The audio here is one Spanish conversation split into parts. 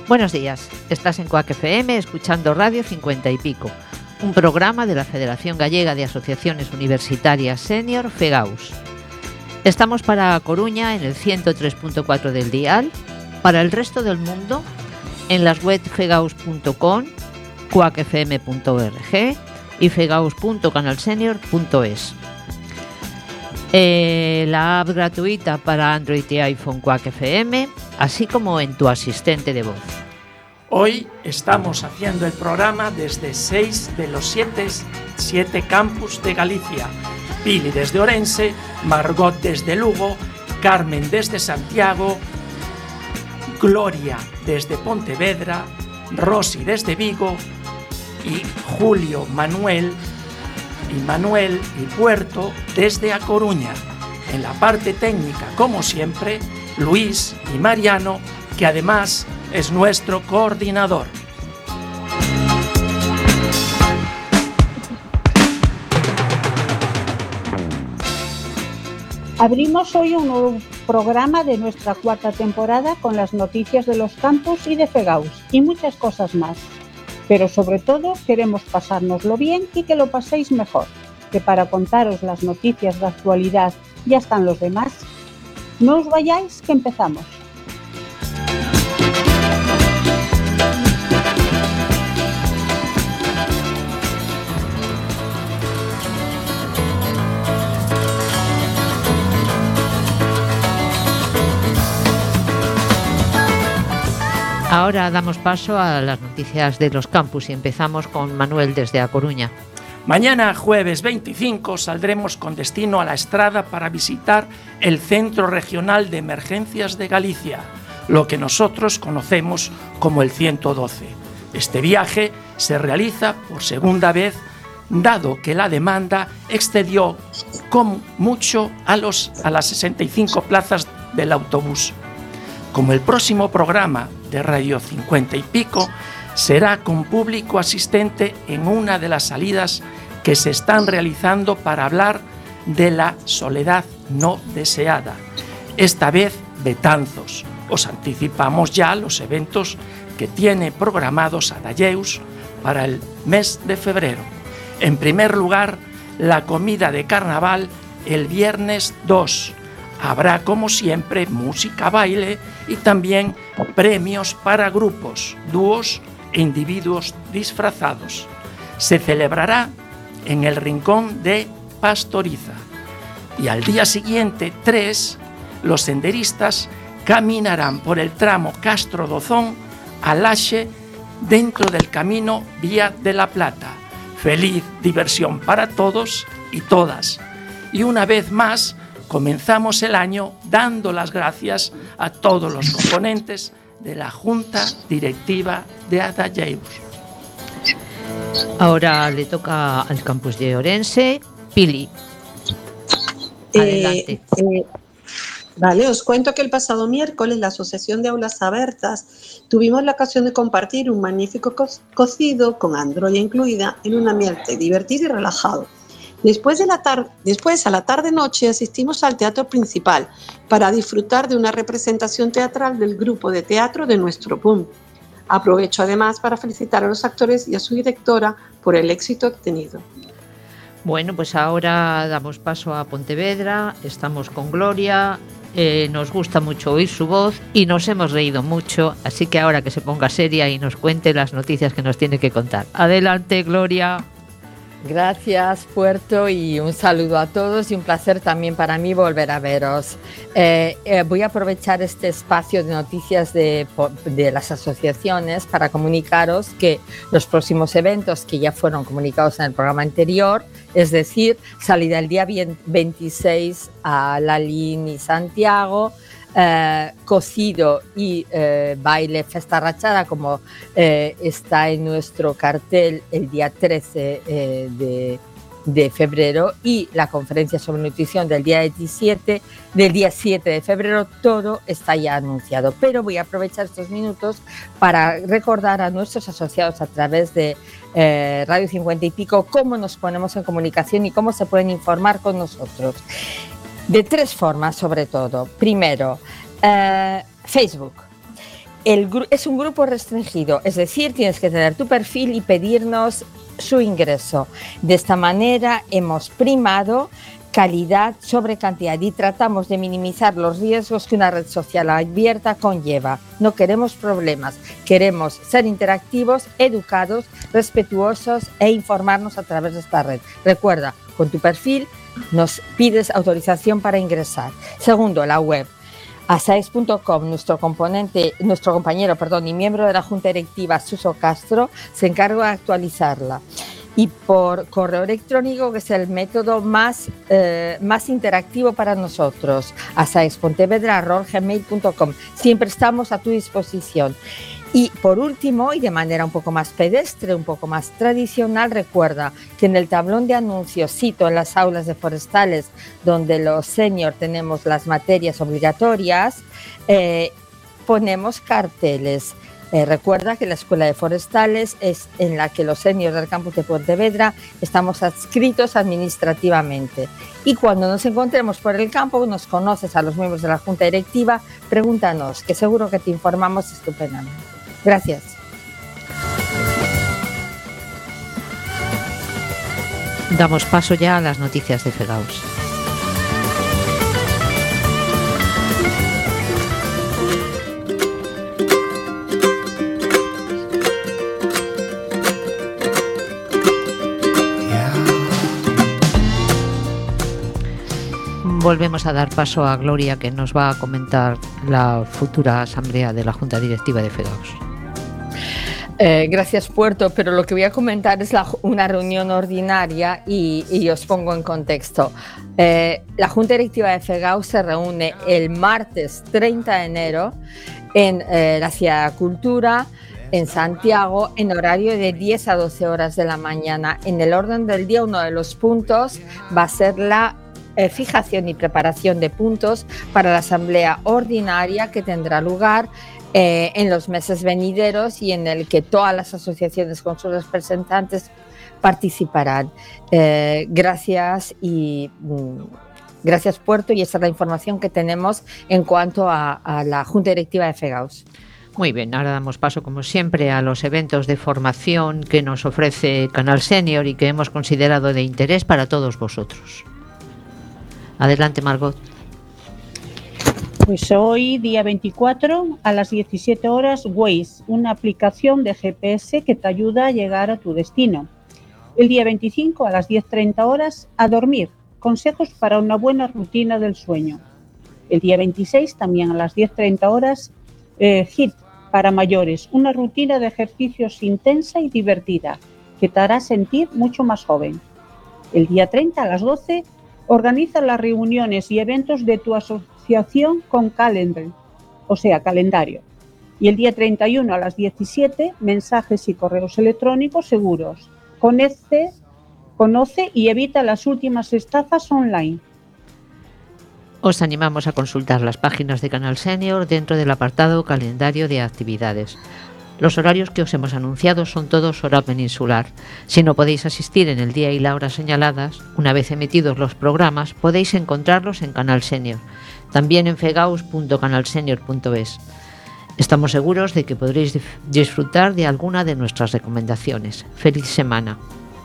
Buenos días, estás en Cuac FM escuchando Radio 50 y Pico, un programa de la Federación Gallega de Asociaciones Universitarias Senior, FEGAUS. Estamos para A Coruña en el 103.4 del dial, para el resto del mundo en las web fegaus.com, cuacfm.org y fegaus.canalsenior.es. La app gratuita para Android y iPhone Cuac FM, así como en tu asistente de voz. Hoy estamos haciendo el programa desde 6 de los 7 campus de Galicia. Pili desde Orense, Margot desde Lugo, Carmen desde Santiago, Gloria desde Pontevedra, Rosy desde Vigo y Julio, Manuel y Puerto desde A Coruña. En la parte técnica, como siempre, Luis y Mariano, que además es nuestro coordinador. Abrimos hoy un nuevo programa de nuestra cuarta temporada con las noticias de los campus y de FEGAUS y muchas cosas más. Pero sobre todo queremos pasárnoslo bien y que lo paséis mejor, que para contaros las noticias de actualidad ya están los demás. No os vayáis, que empezamos. Ahora damos paso a las noticias de los campus y empezamos con Manuel desde A Coruña. Mañana, jueves 25, saldremos con destino a La Estrada para visitar el Centro Regional de Emergencias de Galicia, lo que nosotros conocemos como el 112. Este viaje se realiza por segunda vez, dado que la demanda excedió con mucho a las 65 plazas del autobús. Como el próximo programa de Radio 50 y Pico será con público asistente en una de las salidas que se están realizando para hablar de la soledad no deseada. Esta vez Betanzos. Os anticipamos ya los eventos que tiene programados Adalleus para el mes de febrero. En primer lugar, la comida de carnaval el viernes 2. Habrá, como siempre, música, baile y también premios para grupos, dúos e individuos disfrazados. Se celebrará en el Rincón de Pastoriza. Y al día siguiente, 3, los senderistas caminarán por el tramo Castro Dozón a Laxe dentro del camino Vía de la Plata. Feliz diversión para todos y todas. Y una vez más, comenzamos el año dando las gracias a todos los componentes de la Junta Directiva de Adalleus. Ahora le toca al campus de Orense. Pili, adelante. Vale, os cuento que el pasado miércoles la Asociación de Aulas Abiertas tuvimos la ocasión de compartir un magnífico cocido con androya incluida en un ambiente divertido y relajado. Después, a la tarde-noche, asistimos al Teatro Principal para disfrutar de una representación teatral del grupo de teatro de nuestro PUM. Aprovecho además para felicitar a los actores y a su directora por el éxito obtenido. Bueno, pues ahora damos paso a Pontevedra, estamos con Gloria, nos gusta mucho oír su voz y nos hemos reído mucho, así que ahora que se ponga seria y nos cuente las noticias que nos tiene que contar. Adelante, Gloria. Gracias, Puerto, y un saludo a todos y un placer también para mí volver a veros. Voy a aprovechar este espacio de noticias de las asociaciones para comunicaros que los próximos eventos que ya fueron comunicados en el programa anterior, es decir, salida el día 26 a Lalín y Santiago, cocido y baile Festa Rachada, como está en nuestro cartel el día 13 de febrero, y la conferencia sobre nutrición del día 7 de febrero. Todo está ya anunciado, pero voy a aprovechar estos minutos para recordar a nuestros asociados a través de Radio 50 y Pico cómo nos ponemos en comunicación y cómo se pueden informar con nosotros. De 3 formas, sobre todo. Primero, Facebook. es un grupo restringido, es decir, tienes que tener tu perfil y pedirnos su ingreso. De esta manera hemos primado calidad sobre cantidad y tratamos de minimizar los riesgos que una red social abierta conlleva. No queremos problemas, queremos ser interactivos, educados, respetuosos e informarnos a través de esta red. Recuerda, con tu perfil nos pides autorización para ingresar. Segundo, la web. Asaes.com, nuestro compañero y miembro de la Junta Directiva, Suso Castro, se encarga de actualizarla. Y por correo electrónico, que es el método más interactivo para nosotros, asaes.pontevedra@gmail.com. Siempre estamos a tu disposición. Y por último, y de manera un poco más pedestre, un poco más tradicional, recuerda que en el tablón de anuncios, cito, en las aulas de forestales, donde los senior tenemos las materias obligatorias, ponemos carteles. Recuerda que la Escuela de Forestales es en la que los seniors del campus de Pontevedra estamos adscritos administrativamente. Y cuando nos encontremos por el campo, nos conoces a los miembros de la Junta Directiva, pregúntanos, que seguro que te informamos estupendamente. Gracias. Damos paso ya a las noticias de FEGAUS. Volvemos a dar paso a Gloria, que nos va a comentar la futura asamblea de la Junta Directiva de FEGAUS. Gracias, Puerto, pero lo que voy a comentar es una reunión ordinaria y os pongo en contexto. La Junta Directiva de FEGAUS se reúne el martes 30 de enero en la Ciudad de Cultura, en Santiago, en horario de 10 a 12 horas de la mañana. En el orden del día, uno de los puntos va a ser la fijación y preparación de puntos para la asamblea ordinaria que tendrá lugar en los meses venideros y en el que todas las asociaciones con sus representantes participarán. Gracias Puerto, y esa es la información que tenemos en cuanto a la Junta Directiva de FEGAUS. Muy bien, ahora damos paso, como siempre, a los eventos de formación que nos ofrece Canal Senior y que hemos considerado de interés para todos vosotros. Adelante, Margot. Pues hoy, día 24, a las 17 horas, Waze, una aplicación de GPS que te ayuda a llegar a tu destino. El día 25, a las 10:30 horas, a dormir, consejos para una buena rutina del sueño. El día 26, también a las 10:30 horas, HIIT para mayores, una rutina de ejercicios intensa y divertida que te hará sentir mucho más joven. El día 30, a las 12, organiza las reuniones y eventos de tu asociación con calendario. Y el día 31 a las 17, mensajes y correos electrónicos seguros. Conoce y evita las últimas estafas online. Os animamos a consultar las páginas de Canal Senior dentro del apartado calendario de actividades. Los horarios que os hemos anunciado son todos hora peninsular. Si no podéis asistir en el día y la hora señaladas, una vez emitidos los programas, podéis encontrarlos en Canal Senior, también en fegaus.canalsenior.es. Estamos seguros de que podréis disfrutar de alguna de nuestras recomendaciones. ¡Feliz semana!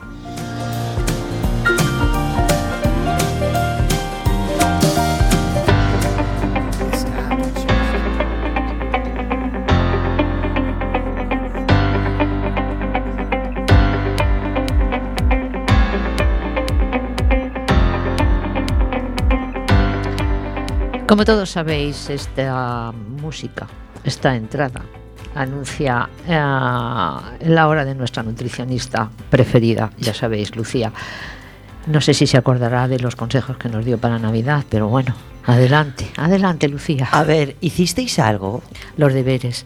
Como todos sabéis, esta música, esta entrada, anuncia la hora de nuestra nutricionista preferida, ya sabéis, Lucía. No sé si se acordará de los consejos que nos dio para Navidad, pero bueno, adelante, Lucía. A ver, ¿hicisteis algo? Los deberes.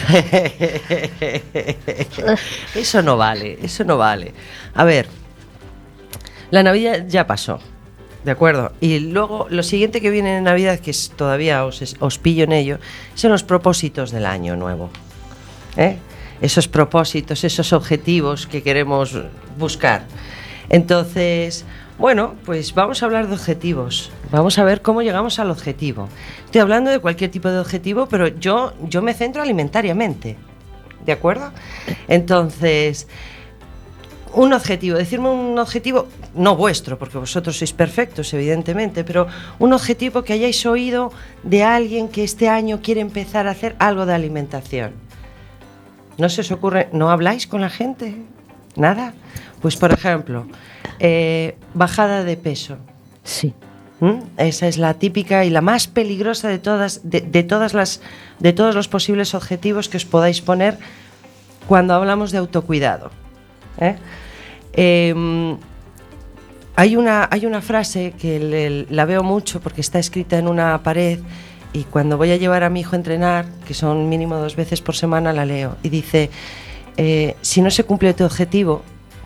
Eso no vale. A ver, la Navidad ya pasó. De acuerdo, y luego lo siguiente que viene en Navidad, que todavía os pillo en ello, son los propósitos del año nuevo. Esos propósitos, esos objetivos que queremos buscar. Entonces, Bueno, pues vamos a hablar de objetivos. Vamos a ver cómo llegamos al objetivo. Estoy hablando de cualquier tipo de objetivo, pero yo me centro alimentariamente. ¿De acuerdo? Entonces, un objetivo, decirme un objetivo, no vuestro, porque vosotros sois perfectos, evidentemente, pero un objetivo que hayáis oído de alguien que este año quiere empezar a hacer algo de alimentación. ¿No se os ocurre? ¿No habláis con la gente? ¿Nada? Pues, por ejemplo, bajada de peso. Sí. Esa es la típica y la más peligrosa de todos los posibles objetivos que os podáis poner cuando hablamos de autocuidado. Hay una frase que la veo mucho porque está escrita en una pared, y cuando voy a llevar a mi hijo a entrenar, que son mínimo 2 veces por semana, la leo y dice: si no se cumple tu objetivo,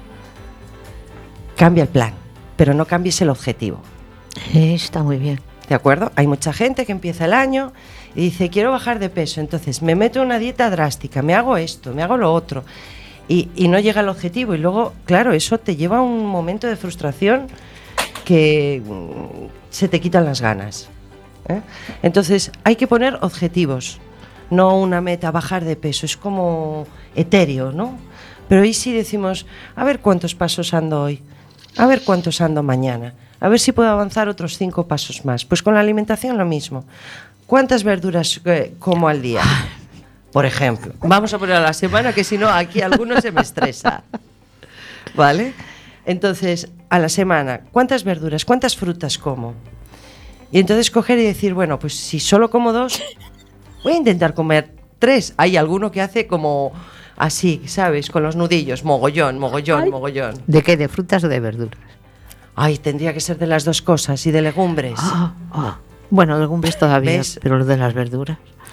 cambia el plan, pero no cambies el objetivo. Está muy bien. ¿De acuerdo? Hay mucha gente que empieza el año y dice: quiero bajar de peso, entonces me meto en una dieta drástica, me hago esto, me hago lo otro, y no llega al objetivo, y luego, claro, eso te lleva a un momento de frustración que se te quitan las ganas. Entonces hay que poner objetivos, no una meta, bajar de peso, es como etéreo, ¿no? Pero ahí sí decimos: a ver cuántos pasos ando hoy, a ver cuántos ando mañana, a ver si puedo avanzar otros 5 pasos más. Pues con la alimentación lo mismo. ¿Cuántas verduras como al día? Por ejemplo, vamos a poner a la semana, que si no aquí alguno se me estresa, ¿vale? Entonces, a la semana, ¿cuántas verduras, cuántas frutas como? Y entonces coger y decir: bueno, pues si solo como 2, voy a intentar comer 3. Hay alguno que hace como así, ¿sabes? Con los nudillos, mogollón. ¿De qué? ¿De frutas o de verduras? Ay, tendría que ser de las 2 cosas, y de legumbres. Bueno, legumbres todavía, ¿ves? pero lo de las verduras.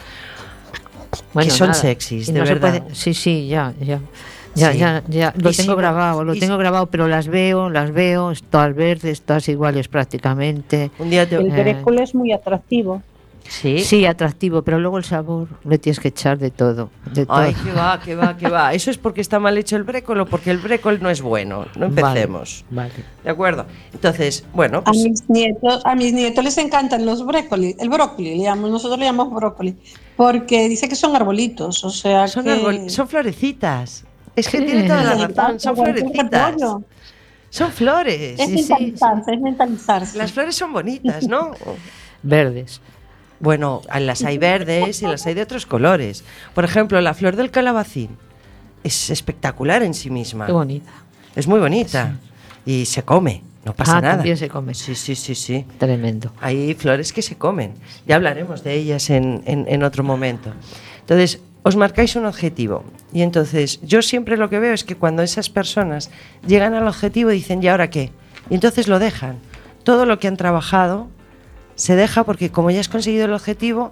Bueno, que son nada. sexys, Y de no se verdad. puede. Sí, ya. Sí. Lo Y tengo si- grabado, pero las veo, todas verdes, todas iguales prácticamente. Un día te... El brécol es muy atractivo. ¿Sí? Sí, atractivo, pero luego el sabor le tienes que echar de todo. Ay, que va. ¿Eso es porque está mal hecho el brécol o porque el brécol no es bueno? No empecemos. Vale. ¿De acuerdo? Entonces, bueno, A pues mis nietos les encantan los brócoli, el brócoli, nosotros le llamamos brócoli, porque dice que son arbolitos, o sea son florecitas. Es que Sí. tiene toda la Les razón, encanta, son igual que el florecitas. repollo. Son flores. Es mentalizarse, es mentalizarse. Las flores son bonitas, ¿no? Verdes. Bueno, las hay verdes y las hay de otros colores. Por ejemplo, la flor del calabacín es espectacular en sí misma. Qué bonita. Es muy bonita. Y se come, no pasa nada. También se come. Sí. Tremendo. Hay flores que se comen. Ya hablaremos de ellas en otro momento. Entonces, os marcáis un objetivo. Y entonces, yo siempre lo que veo es que cuando esas personas llegan al objetivo dicen: ¿y ahora qué? Y entonces lo dejan. Todo lo que han trabajado se deja porque como ya has conseguido el objetivo,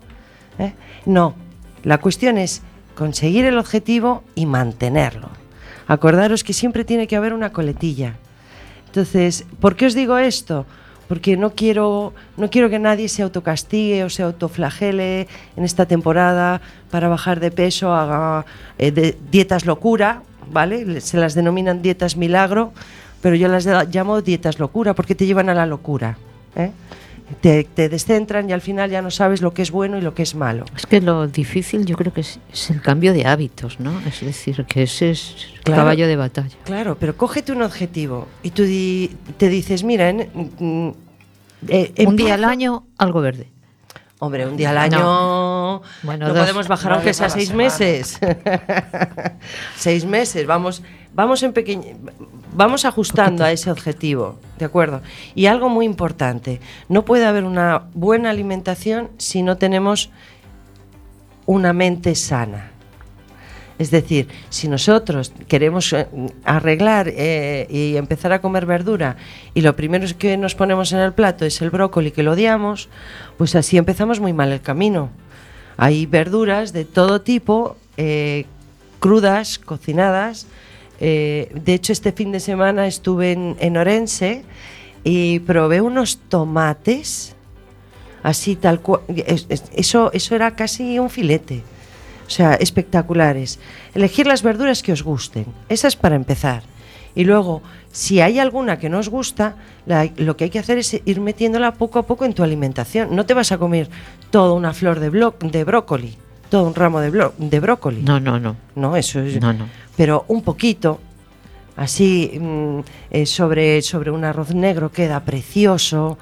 no. La cuestión es conseguir el objetivo y mantenerlo. Acordaros que siempre tiene que haber una coletilla. Entonces, ¿por qué os digo esto? Porque no quiero que nadie se autocastigue o se autoflagele en esta temporada para bajar de peso, haga dietas locura, ¿vale? Se las denominan dietas milagro, pero yo las llamo dietas locura porque te llevan a la locura, ¿eh? Te descentran y al final ya no sabes lo que es bueno y lo que es malo. Es que lo difícil yo creo que es el cambio de hábitos, ¿no? Es decir, que ese es el Claro. caballo de batalla. Claro, pero cógete un objetivo y tú te dices: mira, Un día al empiezo- año, algo verde. Hombre, un día al año Bueno, no dos. podemos bajar Una aunque vez sea a la 6 semana. meses. 6 meses, vamos en vamos ajustando a ese objetivo, ¿de acuerdo? Y algo muy importante, no puede haber una buena alimentación si no tenemos una mente sana. Es decir, si nosotros queremos arreglar y empezar a comer verdura y lo primero que nos ponemos en el plato es el brócoli, que lo odiamos, pues así empezamos muy mal el camino. Hay verduras de todo tipo, crudas, cocinadas. De hecho, este fin de semana estuve en Orense y probé unos tomates, así tal cual. Eso era casi un filete. O sea, espectaculares. Elegir las verduras que os gusten. Esa es para empezar. Y luego, si hay alguna que no os gusta, lo que hay que hacer es ir metiéndola poco a poco en tu alimentación. No te vas a comer toda una flor de brócoli, todo un ramo de brócoli. No. No, eso es... No. Pero un poquito, así, sobre un arroz negro queda precioso.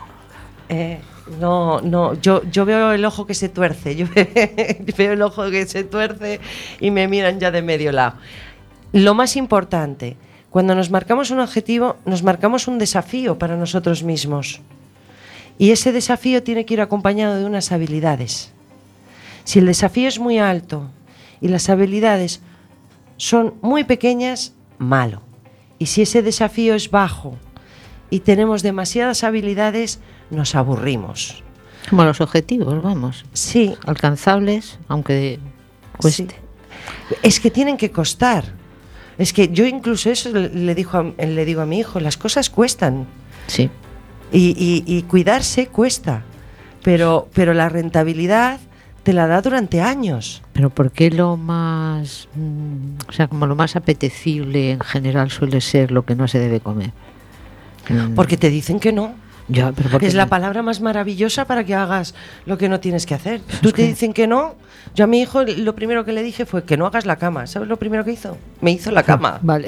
Yo veo el ojo que se tuerce, veo el ojo que se tuerce y me miran ya de medio lado. Lo más importante, cuando nos marcamos un objetivo, nos marcamos un desafío para nosotros mismos. Y ese desafío tiene que ir acompañado de unas habilidades. Si el desafío es muy alto y las habilidades son muy pequeñas, malo. Y si ese desafío es bajo y tenemos demasiadas habilidades, nos aburrimos. Como los objetivos, vamos. Sí. Alcanzables, aunque cueste. Sí. Es que tienen que costar. Es que yo incluso eso le digo a mi hijo, las cosas cuestan. Sí. Y cuidarse cuesta. Pero la rentabilidad te la da durante años. Pero ¿por qué lo más, como lo más apetecible en general suele ser lo que no se debe comer? Porque te dicen que no. Ya, pero es la palabra más maravillosa para que hagas lo que no tienes que hacer. Tú te dicen que no. Yo a mi hijo lo primero que le dije fue que no hagas la cama. ¿Sabes lo primero que hizo? Me hizo la cama. Vale.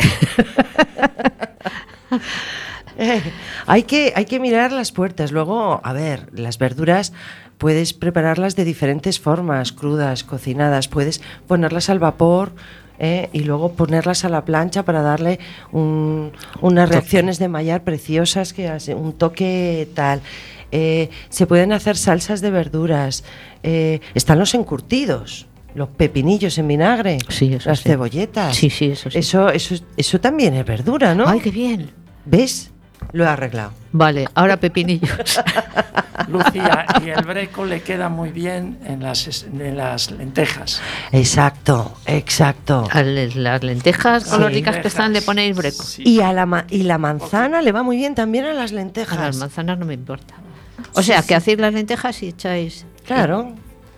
Hay que mirar las puertas. Luego, a ver, las verduras puedes prepararlas de diferentes formas, crudas, cocinadas. Puedes ponerlas al vapor, y luego ponerlas a la plancha para darle unas reacciones de mallar preciosas, que hace un toque tal. Se pueden hacer salsas de verduras. Están los encurtidos, los pepinillos en vinagre, sí, eso las sí. cebolletas. Sí, eso sí. Eso también es verdura, ¿no? ¡Ay, qué bien! ¿Ves? Lo he arreglado. Vale, ahora pepinillos. Lucía, y el brécol le queda muy bien en las lentejas. Exacto. A las lentejas colóricas que están le ponéis brécol. Sí. Y la manzana le va muy bien también a las lentejas. A las manzanas no me importa. O sea, que hacéis las lentejas y echáis... Claro.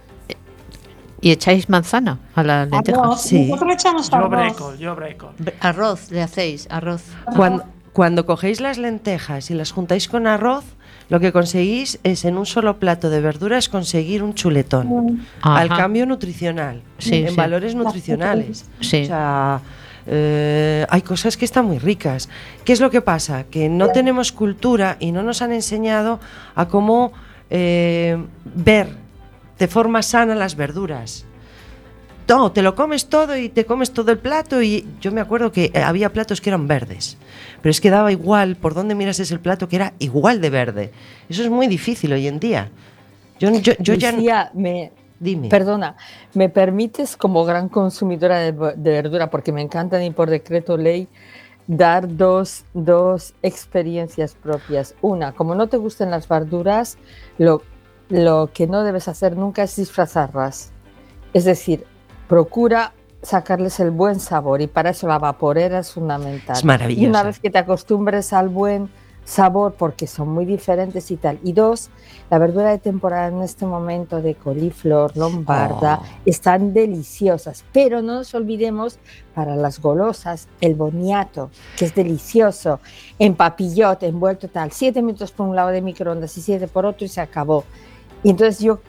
¿Y echáis manzana a las lentejas? Arroz. Sí. Nosotros echamos arroz. Yo brécol. Arroz, le hacéis, arroz. Cuando cogéis las lentejas y las juntáis con arroz, lo que conseguís es, en un solo plato de verduras, conseguir un chuletón. Ajá. Al cambio nutricional, Sí, en sí. valores nutricionales. Sí. O sea, hay cosas que están muy ricas. ¿Qué es lo que pasa? Que no tenemos cultura y no nos han enseñado a cómo ver de forma sana las verduras. No, te lo comes todo y te comes todo el plato. Y yo me acuerdo que había platos que eran verdes, pero es que daba igual por donde mirases el plato, que era igual de verde. Eso es muy difícil hoy en día. Yo Lucía, ya... Dime. Perdona, ¿me permites, como gran consumidora de verdura, porque me encantan y por decreto ley, dar dos experiencias propias? Una, como no te gusten las verduras, lo que no debes hacer nunca es disfrazarlas. Es decir, procura sacarles el buen sabor, y para eso la vaporera es fundamental. Es maravillosa. Y una vez que te acostumbres al buen sabor, porque son muy diferentes y tal. Y dos, la verdura de temporada en este momento de coliflor, lombarda, están deliciosas, pero no nos olvidemos, para las golosas, el boniato, que es delicioso, en papillote, envuelto tal, 7 minutos por un lado de microondas y 7 por otro y se acabó. Y entonces yo,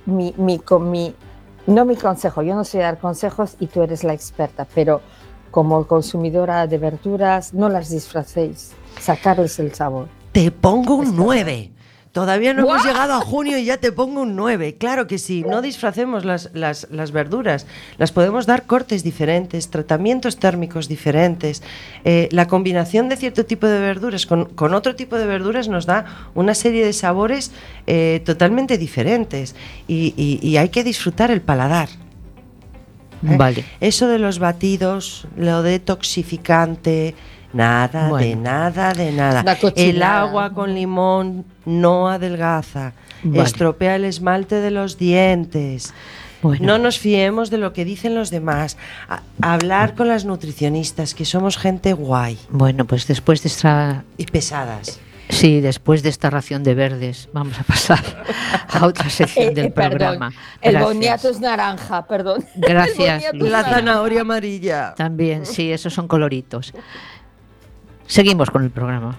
no mi consejo, yo no sé dar consejos y tú eres la experta, pero como consumidora de verduras, no las disfracéis, sacarles el sabor. Te pongo un 9. Todavía no hemos llegado a junio y ya te pongo un 9. Claro que sí, no disfracemos las verduras. Las podemos dar cortes diferentes, tratamientos térmicos diferentes. La combinación de cierto tipo de verduras con otro tipo de verduras nos da una serie de sabores totalmente diferentes. Y hay que disfrutar el paladar. Vale. Eso de los batidos, lo detoxificante... Nada, Bueno. de nada, de nada. La cochinada. El agua con limón no adelgaza, Vale. estropea el esmalte de los dientes. Bueno. No nos fiemos de lo que dicen los demás. Hablar con las nutricionistas, que somos gente guay Bueno, pues después de esta... y pesadas. Sí, después de esta ración de verdes, vamos a pasar a otra sección del programa. Perdón, el Gracias. boniato es naranja, perdón. Gracias, El boniato es La naranja. zanahoria amarilla. También, sí, esos son coloritos. Seguimos con el programa.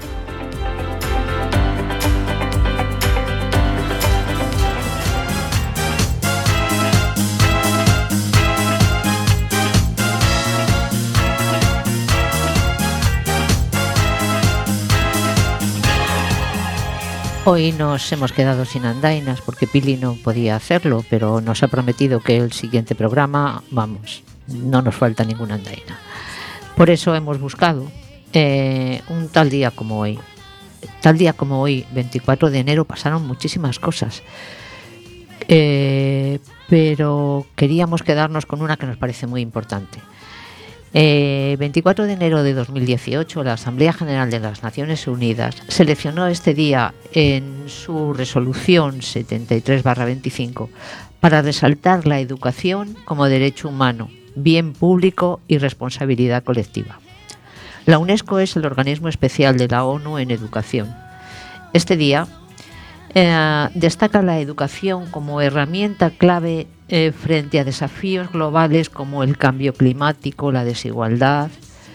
Hoy nos hemos quedado sin andainas porque Pili no podía hacerlo, pero nos ha prometido que el siguiente programa, vamos, no nos falta ninguna andaina. Por eso hemos buscado un tal día como hoy. Tal día como hoy, 24 de enero, pasaron muchísimas cosas. Pero queríamos quedarnos con una que nos parece muy importante. 24 de enero de 2018, la Asamblea General de las Naciones Unidas seleccionó este día en su resolución 73/25 para resaltar la educación como derecho humano, bien público y responsabilidad colectiva. La UNESCO es el organismo especial de la ONU en educación. Este día destaca la educación como herramienta clave frente a desafíos globales como el cambio climático, la desigualdad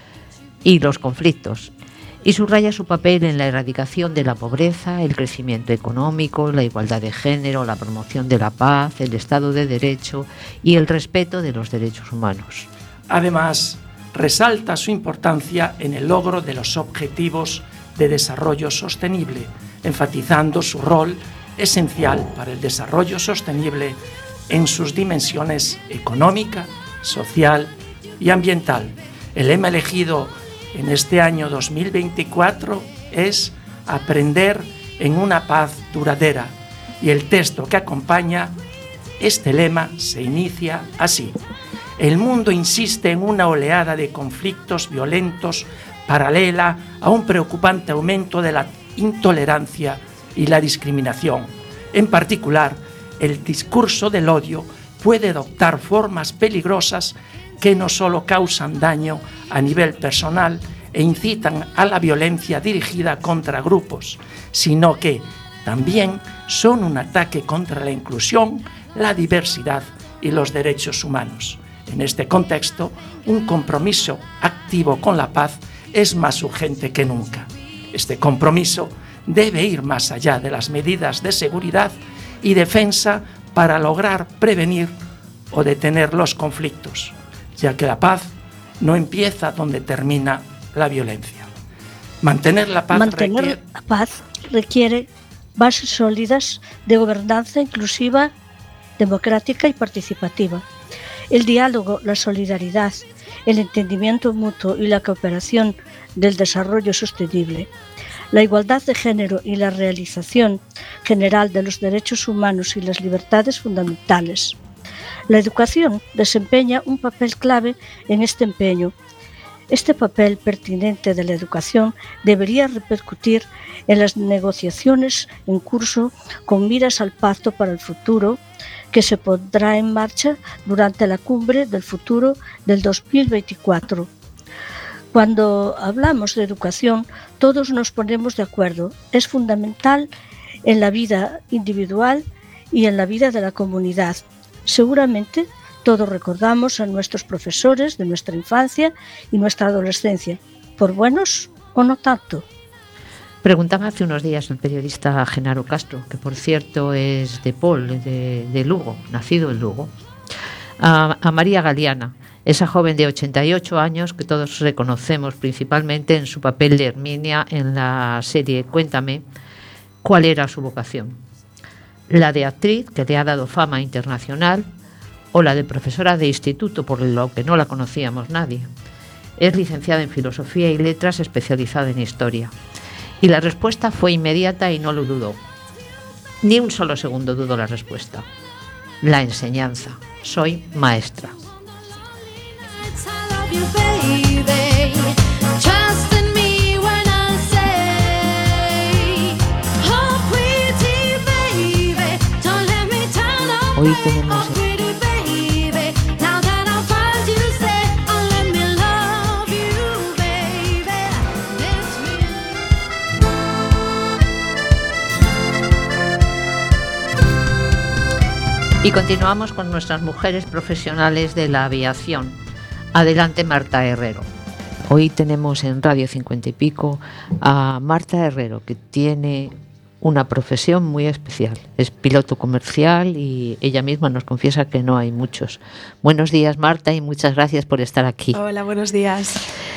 y los conflictos, y subraya su papel en la erradicación de la pobreza, el crecimiento económico, la igualdad de género, la promoción de la paz, el Estado de Derecho y el respeto de los derechos humanos. Además, resalta su importancia en el logro de los objetivos de desarrollo sostenible, enfatizando su rol esencial para el desarrollo sostenible en sus dimensiones económica, social y ambiental. El lema elegido en este año 2024 es Aprender en una paz duradera, y el texto que acompaña este lema se inicia así: el mundo insiste en una oleada de conflictos violentos paralela a un preocupante aumento de la intolerancia y la discriminación. En particular, el discurso del odio puede adoptar formas peligrosas que no solo causan daño a nivel personal e incitan a la violencia dirigida contra grupos, sino que también son un ataque contra la inclusión, la diversidad y los derechos humanos. En este contexto, un compromiso activo con la paz es más urgente que nunca. Este compromiso debe ir más allá de las medidas de seguridad y defensa para lograr prevenir o detener los conflictos, ya que la paz no empieza donde termina la violencia. Mantener la paz requiere bases sólidas de gobernanza inclusiva, democrática y participativa. El diálogo, la solidaridad, el entendimiento mutuo y la cooperación del desarrollo sostenible, la igualdad de género y la realización general de los derechos humanos y las libertades fundamentales. La educación desempeña un papel clave en este empeño. Este papel pertinente de la educación debería repercutir en las negociaciones en curso con miras al Pacto para el Futuro, que se pondrá en marcha durante la Cumbre del Futuro del 2024. Cuando hablamos de educación, todos nos ponemos de acuerdo. Es fundamental en la vida individual y en la vida de la comunidad. Seguramente todos recordamos a nuestros profesores de nuestra infancia y nuestra adolescencia, por buenos o no tanto. Preguntaba hace unos días el periodista Genaro Castro, que por cierto es de Pol, de Lugo, nacido en Lugo, a María Galeana, esa joven de 88 años que todos reconocemos principalmente en su papel de Herminia en la serie Cuéntame, cuál era su vocación. La de actriz, que le ha dado fama internacional, o la de profesora de instituto, por lo que no la conocíamos nadie. Es licenciada en Filosofía y Letras, especializada en Historia. Y la respuesta fue inmediata y no lo dudó. Ni un solo segundo dudó la respuesta. La enseñanza. Soy maestra. Hoy tenemos... Y continuamos con nuestras mujeres profesionales de la aviación. Adelante, Marta Herrero. Hoy tenemos en Radio 50 y Pico a Marta Herrero, que tiene una profesión muy especial. Es piloto comercial y ella misma nos confiesa que no hay muchos. Buenos días, Marta, y muchas gracias por estar aquí. Hola, buenos días.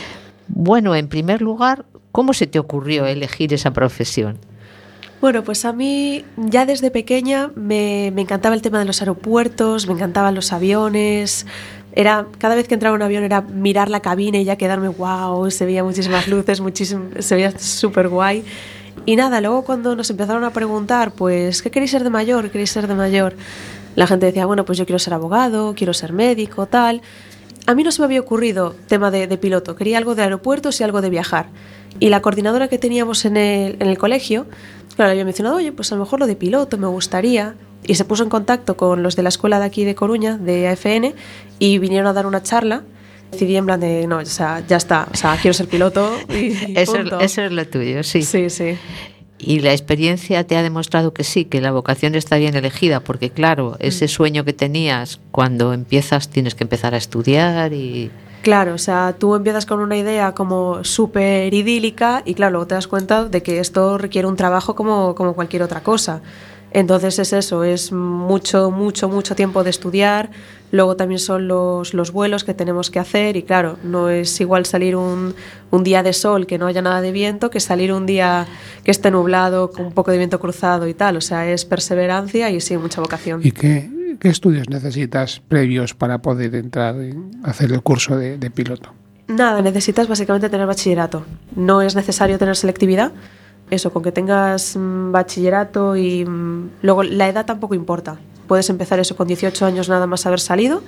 Bueno, en primer lugar, ¿cómo se te ocurrió elegir esa profesión? Bueno, pues a mí ya desde pequeña me encantaba el tema de los aeropuertos, me encantaban los aviones. Cada vez que entraba en un avión era mirar la cabina y ya quedarme wow, se veía muchísimas luces, se veía súper guay. Y nada, luego cuando nos empezaron a preguntar, pues, ¿qué queréis ser de mayor? ¿Qué queréis ser de mayor? La gente decía, bueno, pues yo quiero ser abogado, quiero ser médico, tal. A mí no se me había ocurrido tema de piloto, quería algo de aeropuertos y algo de viajar. Y la coordinadora que teníamos en el colegio, claro, le había mencionado, oye, pues a lo mejor lo de piloto me gustaría. Y se puso en contacto con los de la escuela de aquí de Coruña, de AFN, y vinieron a dar una charla. Decidí en plan de, no, o sea, ya está, o sea, quiero ser piloto y punto. Eso es lo tuyo, sí. Sí, sí. Y la experiencia te ha demostrado que sí, que la vocación está bien elegida, porque claro, ese sueño que tenías, cuando empiezas tienes que empezar a estudiar y... Claro, o sea, tú empiezas con una idea como súper idílica y claro, luego te das cuenta de que esto requiere un trabajo como cualquier otra cosa. Entonces es eso, es mucho tiempo de estudiar. Luego también son los vuelos que tenemos que hacer y claro, no es igual salir un día de sol que no haya nada de viento que salir un día que esté nublado con un poco de viento cruzado y tal. O sea, es perseverancia y sí, mucha vocación. ¿Y qué estudios necesitas previos para poder entrar a hacer el curso de piloto? Nada, necesitas básicamente tener bachillerato. No es necesario tener selectividad. Eso, con que tengas bachillerato y luego la edad tampoco importa. Puedes empezar eso con 18 años nada más haber salido.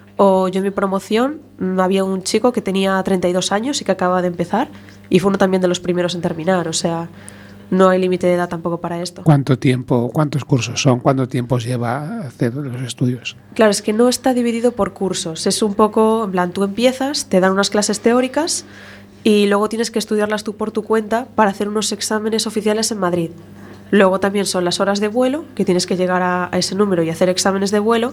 O yo en mi promoción había un chico que tenía 32 años y que acababa de empezar y fue uno también de los primeros en terminar. O sea, no hay límite de edad tampoco para esto. ¿Cuántos cursos son? ¿Cuánto tiempo lleva hacer los estudios? Claro, es que no está dividido por cursos. Es un poco, en plan, tú empiezas, te dan unas clases teóricas y luego tienes que estudiarlas tú por tu cuenta para hacer unos exámenes oficiales en Madrid. Luego también son las horas de vuelo, que tienes que llegar a ese número y hacer exámenes de vuelo.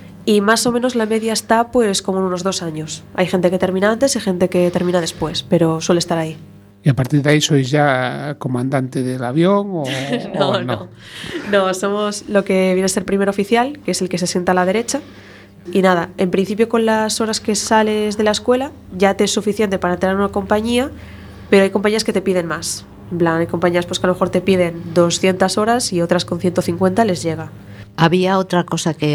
Y más o menos la media está pues como en unos 2 años. Hay gente que termina antes y gente que termina después, pero suele estar ahí. ¿Y a partir de ahí sois ya comandante del avión o no? No, somos lo que viene a ser primer oficial, que es el que se sienta a la derecha. Y nada, en principio con las horas que sales de la escuela ya te es suficiente para entrar en una compañía, pero hay compañías que te piden más. En plan, hay compañías pues que a lo mejor te piden 200 horas y otras con 150 les llega. Había otra cosa que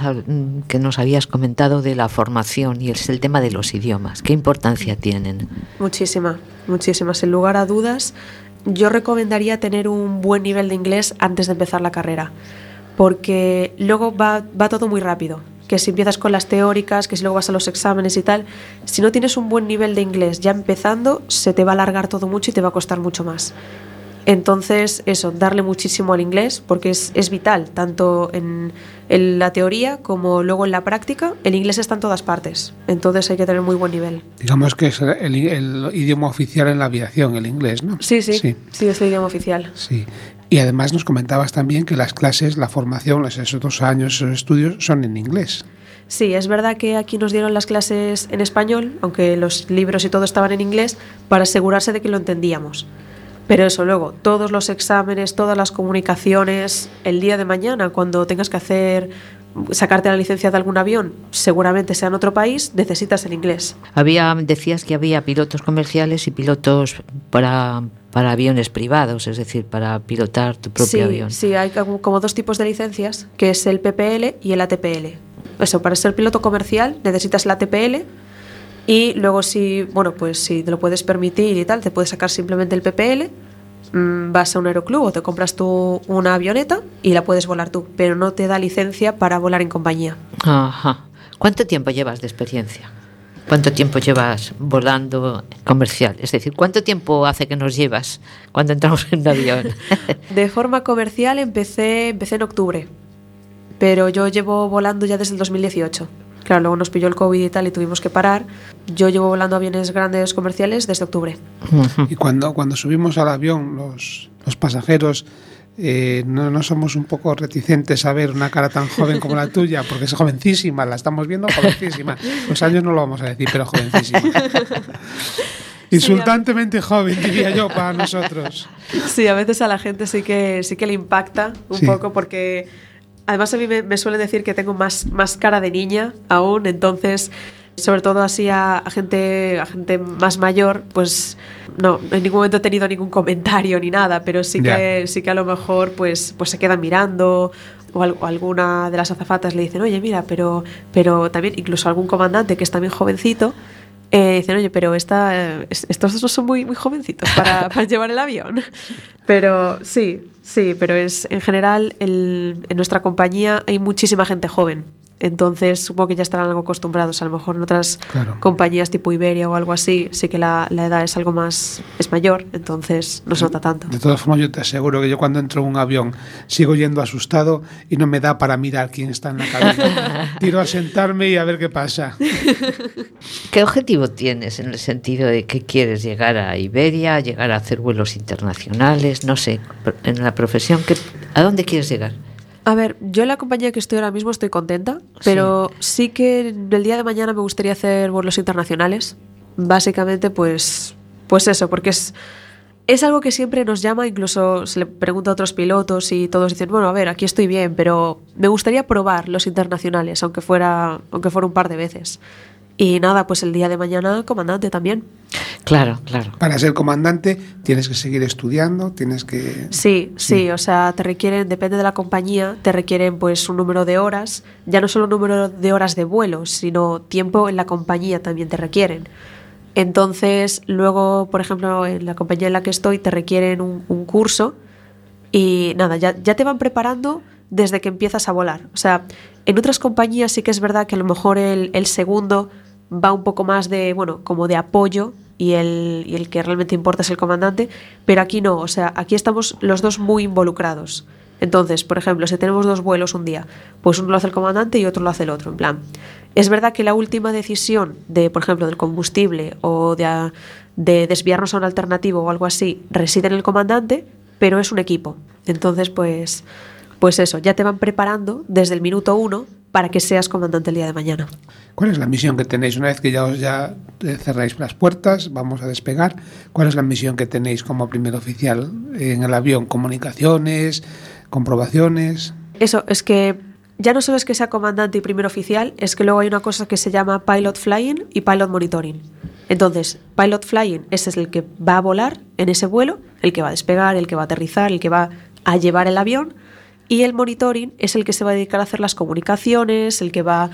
nos habías comentado de la formación y es el tema de los idiomas. ¿Qué importancia tienen? Muchísima. Sin lugar a dudas, yo recomendaría tener un buen nivel de inglés antes de empezar la carrera, porque luego va todo muy rápido. Que si empiezas con las teóricas, que si luego vas a los exámenes y tal, si no tienes un buen nivel de inglés ya empezando, se te va a alargar todo mucho y te va a costar mucho más. Entonces, eso, darle muchísimo al inglés, porque es vital, tanto en la teoría como luego en la práctica. El inglés está en todas partes, entonces hay que tener muy buen nivel. Digamos que es el idioma oficial en la aviación, el inglés, ¿no? Sí, es el idioma oficial. Sí. Y además nos comentabas también que las clases, la formación, esos 2 años, esos estudios son en inglés. Sí, es verdad que aquí nos dieron las clases en español, aunque los libros y todo estaban en inglés, para asegurarse de que lo entendíamos. Pero eso, luego, todos los exámenes, todas las comunicaciones, el día de mañana, cuando tengas que sacarte la licencia de algún avión, seguramente sea en otro país, necesitas el inglés. Decías que había pilotos comerciales y pilotos para aviones privados, es decir, para pilotar tu propio avión. Sí, hay como 2 tipos de licencias, que es el PPL y el ATPL. Eso, para ser piloto comercial necesitas el ATPL. Y luego si te lo puedes permitir y tal, te puedes sacar simplemente el PPL, vas a un aeroclub o te compras tú una avioneta y la puedes volar tú, pero no te da licencia para volar en compañía. Ajá. ¿Cuánto tiempo llevas de experiencia? ¿Cuánto tiempo llevas volando comercial? Es decir, ¿cuánto tiempo hace que nos llevas cuando entramos en un avión? De forma comercial empecé en octubre, pero yo llevo volando ya desde el 2018. Claro, luego nos pilló el COVID y tal y tuvimos que parar. Yo llevo volando aviones grandes comerciales desde octubre. Y cuando subimos al avión, los pasajeros, no somos un poco reticentes a ver una cara tan joven como la tuya, porque es jovencísima, la estamos viendo jovencísima. Los años no lo vamos a decir, pero jovencísima. Insultantemente joven, diría yo, para nosotros. Sí, a veces a la gente sí que le impacta un poco porque además a mí me suelen decir que tengo más cara de niña aún, entonces sobre todo así a gente más mayor, pues no, en ningún momento he tenido ningún comentario ni nada, pero sí que a lo mejor pues se quedan mirando o alguna de las azafatas le dicen, oye, mira, pero también incluso algún comandante que es también jovencito, dicen, oye, pero estos no son muy, muy jovencitos para llevar el avión. Pero sí, pero en general en nuestra compañía hay muchísima gente joven. Entonces supongo que ya estarán algo acostumbrados. A lo mejor en otras compañías tipo Iberia o algo así, sí que la edad es algo más, es mayor, entonces no se nota tanto. De todas formas, yo te aseguro que yo cuando entro en un avión sigo yendo asustado y no me da para mirar quién está en la cabina. Tiro a sentarme y a ver qué pasa. ¿Qué objetivo tienes en el sentido de que quieres llegar a Iberia, llegar a hacer vuelos internacionales? No sé, en la profesión, ¿a dónde quieres llegar? A ver, yo en la compañía que estoy ahora mismo estoy contenta, pero sí que el día de mañana me gustaría hacer vuelos internacionales. Básicamente, pues eso, porque es algo que siempre nos llama, incluso se le pregunta a otros pilotos y todos dicen, bueno, a ver, aquí estoy bien, pero me gustaría probar los internacionales, aunque fuera un par de veces. Y nada, pues el día de mañana comandante también. Claro. Para ser comandante tienes que seguir estudiando, tienes que... Sí, o sea, te requieren, depende de la compañía, te requieren pues un número de horas, ya no solo número de horas de vuelo, sino tiempo en la compañía también te requieren. Entonces, luego, por ejemplo, en la compañía en la que estoy te requieren un curso y nada, ya te van preparando desde que empiezas a volar. O sea, en otras compañías sí que es verdad que a lo mejor el segundo va un poco más de, bueno, como de apoyo y el que realmente importa es el comandante, pero aquí no, o sea, aquí estamos los dos muy involucrados. Entonces, por ejemplo, si tenemos 2 vuelos un día, pues uno lo hace el comandante y otro lo hace el otro, en plan. Es verdad que la última decisión de, por ejemplo, del combustible o de desviarnos a un alternativo o algo así, reside en el comandante, pero es un equipo. Entonces, pues eso, ya te van preparando desde el minuto 1 para que seas comandante el día de mañana. ¿Cuál es la misión que tenéis? Una vez que ya cerráis las puertas, vamos a despegar, ¿cuál es la misión que tenéis como primer oficial en el avión? ¿Comunicaciones? ¿Comprobaciones? Eso, es que ya no solo es que sea comandante y primer oficial, es que luego hay una cosa que se llama Pilot Flying y Pilot Monitoring. Entonces, Pilot Flying ese es el que va a volar en ese vuelo, el que va a despegar, el que va a aterrizar, el que va a llevar el avión. Y el monitoring es el que se va a dedicar a hacer las comunicaciones, el que va,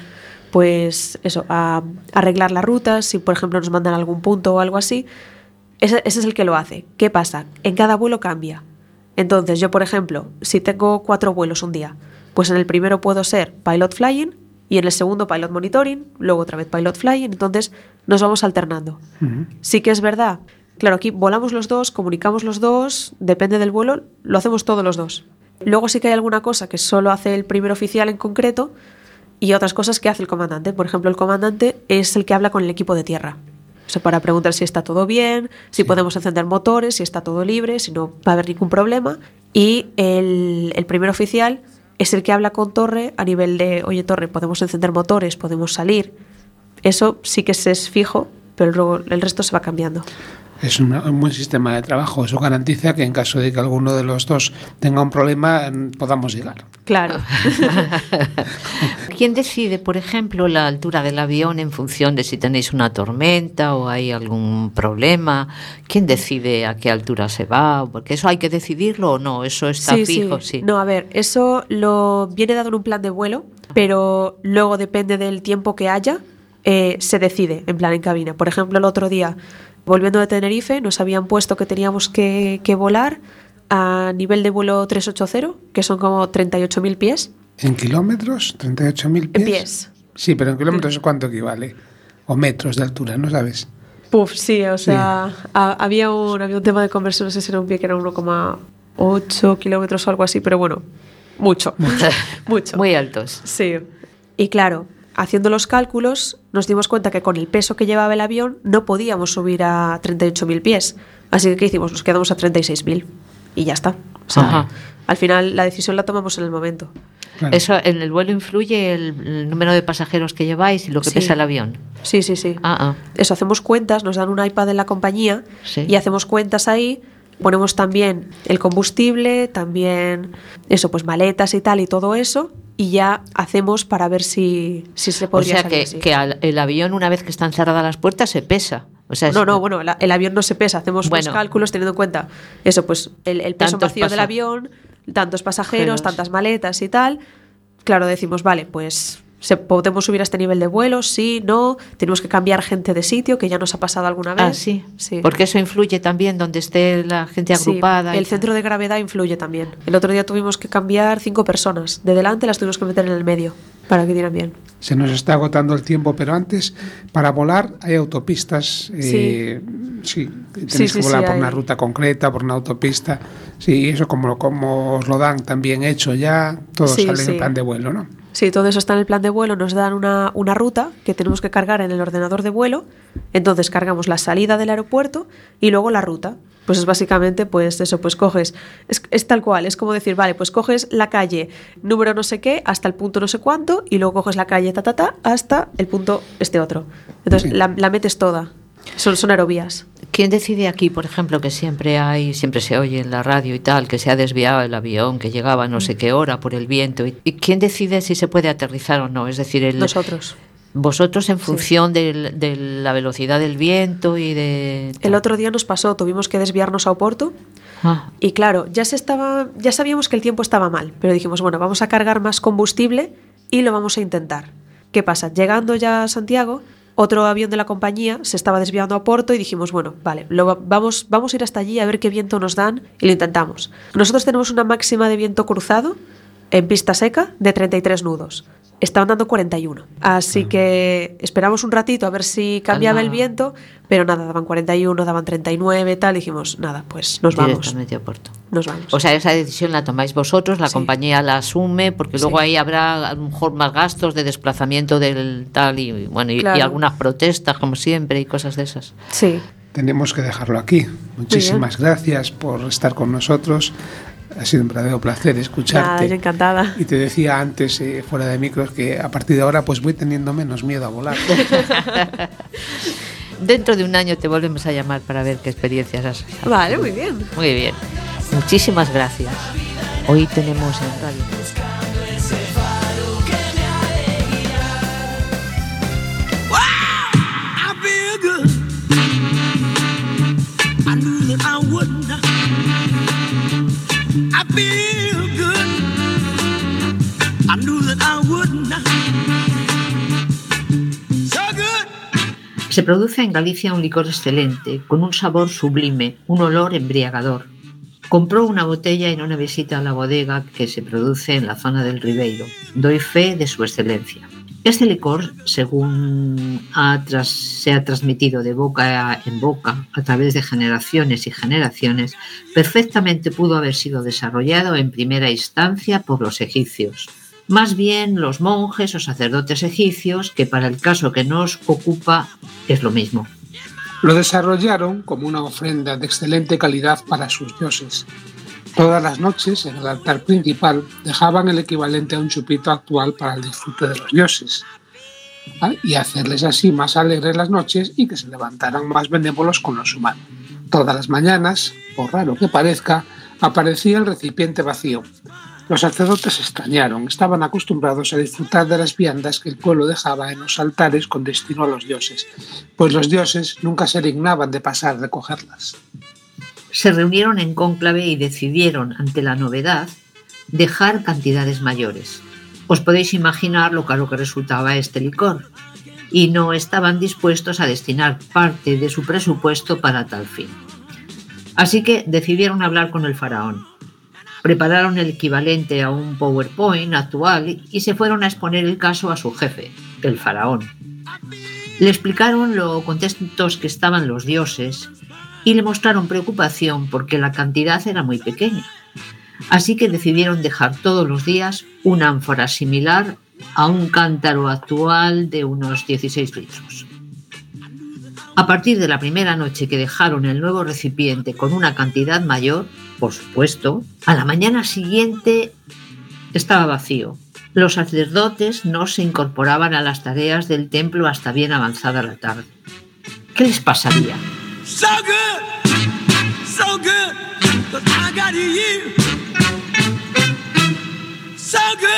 pues eso, a arreglar las rutas, si por ejemplo nos mandan a algún punto o algo así. Ese es el que lo hace. ¿Qué pasa? En cada vuelo cambia. Entonces yo, por ejemplo, si tengo 4 vuelos un día, pues en el primero puedo ser Pilot Flying y en el segundo Pilot Monitoring, luego otra vez Pilot Flying, entonces nos vamos alternando. Uh-huh. Sí que es verdad. Claro, aquí volamos los dos, comunicamos los dos, depende del vuelo, lo hacemos todos los dos. Luego sí que hay alguna cosa que solo hace el primer oficial en concreto y otras cosas que hace el comandante. Por ejemplo, el comandante es el que habla con el equipo de tierra. O sea, para preguntar si está todo bien, si podemos encender motores, si está todo libre, si no va a haber ningún problema. Y el primer oficial es el que habla con torre a nivel de, oye, torre, podemos encender motores, podemos salir. Eso sí que es fijo, pero luego el resto se va cambiando. Es un buen sistema de trabajo. Eso garantiza que en caso de que alguno de los dos tenga un problema, podamos llegar. Claro. ¿Quién decide, por ejemplo, la altura del avión en función de si tenéis una tormenta o hay algún problema? ¿Quién decide a qué altura se va? Porque eso hay que decidirlo o no, eso está fijo. Sí. No, a ver, eso lo viene dado en un plan de vuelo, pero luego depende del tiempo que haya, se decide en plan en cabina. Por ejemplo, el otro día, volviendo de Tenerife, nos habían puesto que teníamos que volar a nivel de vuelo 380, que son como 38.000 pies. ¿En kilómetros? ¿38.000 pies? En pies. Sí, pero en kilómetros ¿cuánto equivale? O metros de altura, ¿no sabes? Sí, o sea, había un tema de conversión, no sé si era un pie que era 1,8 kilómetros o algo así, pero bueno, mucho. Muy altos. Sí. Y claro, haciendo los cálculos, nos dimos cuenta que con el peso que llevaba el avión no podíamos subir a 38.000 pies. Así que, ¿qué hicimos? Nos quedamos a 36.000 y ya está. O O sea, Ajá. al final la decisión la tomamos en el momento. Claro. ¿Eso en el vuelo influye el número de pasajeros que lleváis y lo que Sí. pesa el avión? Sí. Eso, hacemos cuentas, nos dan un iPad en la compañía Sí. y hacemos cuentas ahí. Ponemos también el combustible, también eso, pues maletas y tal y todo eso, y ya hacemos para ver si se O podría sea, salir así. que el avión, una vez que están cerradas las puertas, se pesa. O sea, No, bueno, el avión no se pesa, hacemos unos Bueno. cálculos teniendo en cuenta eso, pues el peso Tantos vacío del pasa- avión, tantos pasajeros, Pasajeros. tantas maletas y tal. Claro, decimos, vale, pues podemos subir a este nivel de vuelo, sí, no, tenemos que cambiar gente de sitio, que ya nos ha pasado alguna vez. Ah, sí. Sí. Porque eso influye también donde esté la gente Sí, agrupada. el centro de gravedad influye también. El otro día tuvimos que cambiar 5 personas. De delante las tuvimos que meter en el medio para que dieran bien. Se nos está agotando el tiempo, pero antes, para volar hay autopistas. Sí, tenéis que volar por una hay. ruta concreta, por una autopista. Sí, eso como os lo dan también hecho ya, todo Sí, sale en sí. el plan de vuelo, ¿no? Sí, todo eso está en el plan de vuelo. Nos dan una ruta que tenemos que cargar en el ordenador de vuelo. Entonces cargamos la salida del aeropuerto y luego la ruta. Pues es básicamente, pues eso, pues coges, es tal cual, es como decir, vale, pues coges la calle número no sé qué hasta el punto no sé cuánto y luego coges la calle hasta el punto este otro. Entonces Sí. la metes toda. Son aerovías. ¿Quién decide aquí, por ejemplo, que siempre se oye en la radio y tal, que se ha desviado el avión, que llegaba a no sé qué hora por el viento? ¿Y quién decide si se puede aterrizar o no? Es decir, Nosotros. vosotros en función de la velocidad del viento y de... El otro día nos pasó, tuvimos que desviarnos a Oporto. Ah, Y claro, ya sabíamos que el tiempo estaba mal, pero dijimos, bueno, vamos a cargar más combustible y lo vamos a intentar. ¿Qué pasa? Llegando ya a Santiago, otro avión de la compañía se estaba desviando a Porto y dijimos, bueno, vale, vamos a ir hasta allí a ver qué viento nos dan y lo intentamos. Nosotros tenemos una máxima de viento cruzado en pista seca de 33 nudos. Estaban dando 41. Así que esperamos un ratito a ver si cambiaba Anda. el viento, pero nada, daban 41, daban 39, tal. Dijimos, nada, pues nos vamos. directamente a Porto. Nos vamos. O sea, esa decisión la tomáis vosotros, la Sí. compañía la asume, porque luego Sí. ahí habrá a lo mejor más gastos de desplazamiento del tal y bueno, y Claro. algunas protestas como siempre y cosas de esas. Sí. Tenemos que dejarlo aquí. Muchísimas gracias por estar con nosotros. Ha sido un verdadero placer escucharte. Nada, yo encantada. Y te decía antes, fuera de micros, que a partir de ahora pues voy teniendo menos miedo a volar. Dentro de un año te volvemos a llamar para ver qué experiencias has. Vale, muy bien. Muy bien. Muchísimas gracias. Hoy tenemos en radio. I feel good. I knew that I wouldn't. I feel good. I knew that I wouldn't. So good. Se produce en Galicia un licor excelente, con un sabor sublime, un olor embriagador. Compró una botella en una visita a la bodega que se produce en la zona del Ribeiro. Doy fe de su excelencia. Este licor, según se ha transmitido de boca en boca a través de generaciones y generaciones, perfectamente pudo haber sido desarrollado en primera instancia por los egipcios. Más bien los monjes o sacerdotes egipcios, que para el caso que nos ocupa es lo mismo. Lo desarrollaron como una ofrenda de excelente calidad para sus dioses. Todas las noches, en el altar principal, dejaban el equivalente a un chupito actual para el disfrute de los dioses, ¿vale? Y hacerles así más alegres las noches y que se levantaran más benévolos con los humanos. Todas las mañanas, por raro que parezca, aparecía el recipiente vacío. Los sacerdotes se extrañaron, estaban acostumbrados a disfrutar de las viandas que el pueblo dejaba en los altares con destino a los dioses, pues los dioses nunca se dignaban de pasar a recogerlas. Se reunieron en cónclave y decidieron, ante la novedad, dejar cantidades mayores. Os podéis imaginar lo caro que resultaba este licor, y no estaban dispuestos a destinar parte de su presupuesto para tal fin. Así que decidieron hablar con el faraón. Prepararon el equivalente a un PowerPoint actual y se fueron a exponer el caso a su jefe, el faraón. Le explicaron lo contentos que estaban los dioses y le mostraron preocupación porque la cantidad era muy pequeña. Así que decidieron dejar todos los días una ánfora similar a un cántaro actual de unos 16 litros. A partir de la primera noche que dejaron el nuevo recipiente con una cantidad mayor, por supuesto, a la mañana siguiente estaba vacío. Los sacerdotes no se incorporaban a las tareas del templo hasta bien avanzada la tarde. ¿Qué les pasaría? So good, 'cause I got you. So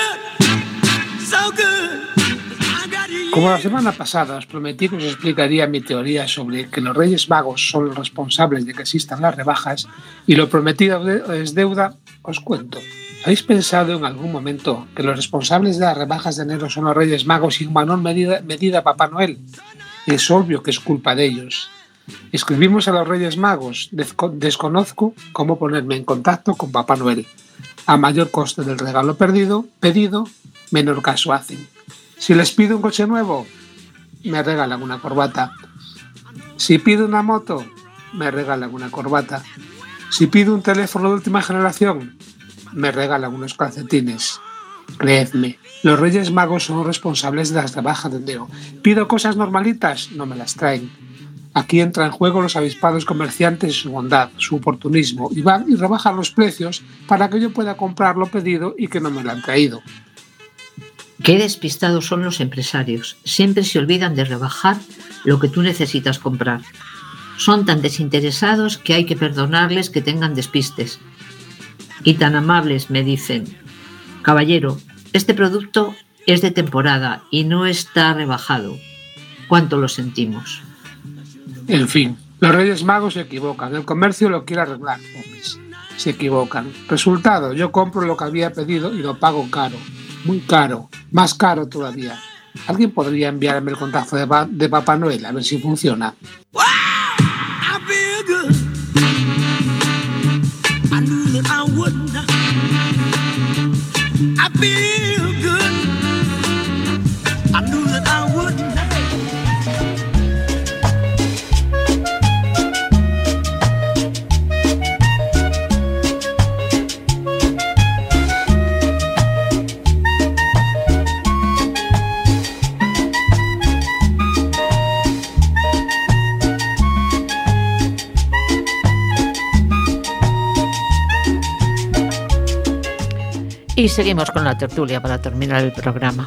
good, 'cause I got you. Como la semana pasada os prometí que os explicaría mi teoría sobre que los Reyes Magos son los responsables de que existan las rebajas, y lo prometido es deuda, os cuento. ¿Habéis pensado en algún momento que los responsables de las rebajas de enero son los Reyes Magos y en menor medida Papá Noel? Es obvio que es culpa de ellos. Escribimos a los Reyes Magos, desconozco cómo ponerme en contacto con Papá Noel. A mayor coste del regalo pedido, menor caso hacen. Si les pido un coche nuevo, me regalan una corbata. Si pido una moto, me regalan una corbata. Si pido un teléfono de última generación, me regalan unos calcetines. Creedme, los Reyes Magos son los responsables de las rebajas de enero. Pido cosas normalitas, no me las traen. Aquí entran en juego los avispados comerciantes y su bondad, su oportunismo, y van y rebajan los precios para que yo pueda comprar lo pedido y que no me lo han traído. Qué despistados son los empresarios. Siempre se olvidan de rebajar lo que tú necesitas comprar. Son tan desinteresados que hay que perdonarles que tengan despistes. Y tan amables, me dicen: caballero, este producto es de temporada y no está rebajado. ¿Cuánto lo sentimos? En fin, los Reyes Magos se equivocan. El comercio lo quiere arreglar, hombres. Se equivocan. Resultado, yo compro lo que había pedido y lo pago caro. Muy caro. Más caro todavía. ¿Alguien podría enviarme el contacto de Papá Noel a ver si funciona? Wow, I feel good. I knew that I wouldn't. I feel good. I knew that I wouldn't. Y seguimos con la tertulia para terminar el programa.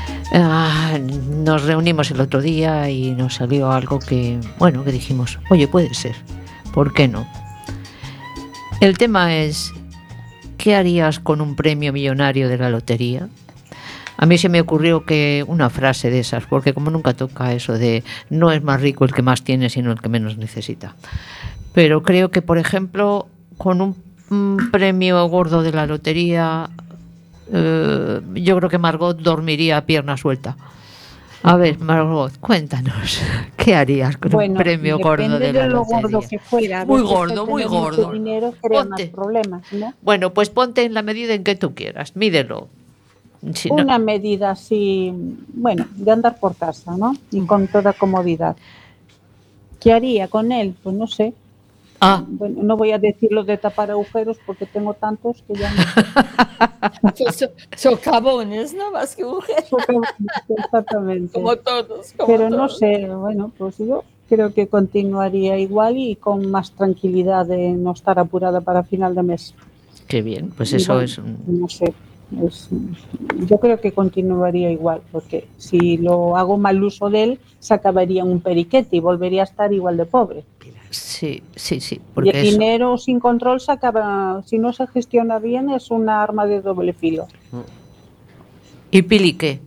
Nos reunimos el otro día y nos salió algo que dijimos, oye, puede ser, ¿por qué no? El tema es, ¿qué harías con un premio millonario de la lotería? A mí se me ocurrió que una frase de esas, porque como nunca toca eso de no es más rico el que más tiene, sino el que menos necesita. Pero creo que, por ejemplo, con un premio gordo de la lotería, yo creo que Margot dormiría a pierna suelta. A ver, Margot, cuéntanos, ¿qué harías con un premio gordo de la lotería? Depende de lo gordo que fuera. Muy gordo, muy gordo. Mucho dinero crea más problemas, ¿no? Bueno, pues ponte en la medida en que tú quieras, mídelo. Si una medida así, bueno, de andar por casa, ¿no? Y con toda comodidad. ¿Qué haría con él? Pues no sé. Bueno, no voy a decir lo de tapar agujeros porque tengo tantos que ya no. Socavones, ¿no? Más que agujeros. Exactamente. Como todos. Pero no sé, bueno, pues yo creo que continuaría igual y con más tranquilidad de no estar apurada para final de mes. Qué bien, pues eso bueno, es un... No sé. Yo creo que continuaría igual, porque si lo hago mal uso de él, se acabaría en un periquete y volvería a estar igual de pobre. Sí. Y el dinero sin control se acaba, si no se gestiona bien, es un arma de doble filo. ¿Y Pili qué?